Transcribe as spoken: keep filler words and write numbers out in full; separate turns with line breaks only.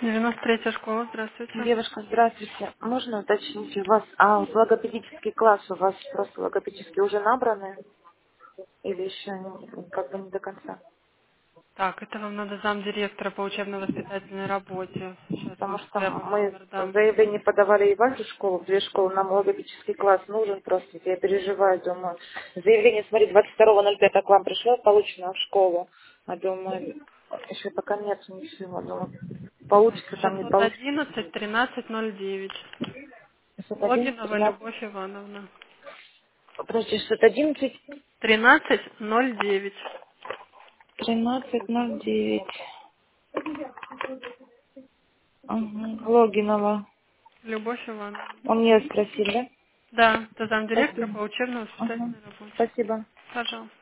девяносто третья школа, здравствуйте.
Девушка, здравствуйте. Можно уточнить у вас, а логопедический класс у вас просто логопедический уже набраны? Или еще не- как бы не до конца?
Так, это вам надо замдиректора по учебно-воспитательной работе. Сейчас
Потому
вам
что
я вам
мы
номер дам.
заявление подавали и в вашу школу, в две школы, нам логопедический класс нужен просто, я переживаю, думаю. Заявление, смотри, двадцать второго ноль пятого к вам пришло, получено в школу. А думаю, еще пока нет ничего, думаю, получится там, не
шестьсот
получится.
одиннадцать тринадцать ноль девять.
шестьсот одиннадцать,
Логинова
тринадцать,
Любовь Ивановна.
подожди, шестьсот одиннадцать,
тринадцать ноль девять.
тринадцать ноль девять. Угу. Логинова.
Любовь Ивановна.
Он меня спросил, да?
Да, это замдиректора
Спасибо.
по
Ага.
учебно-воспитательной работе.
Спасибо.
Пожалуйста.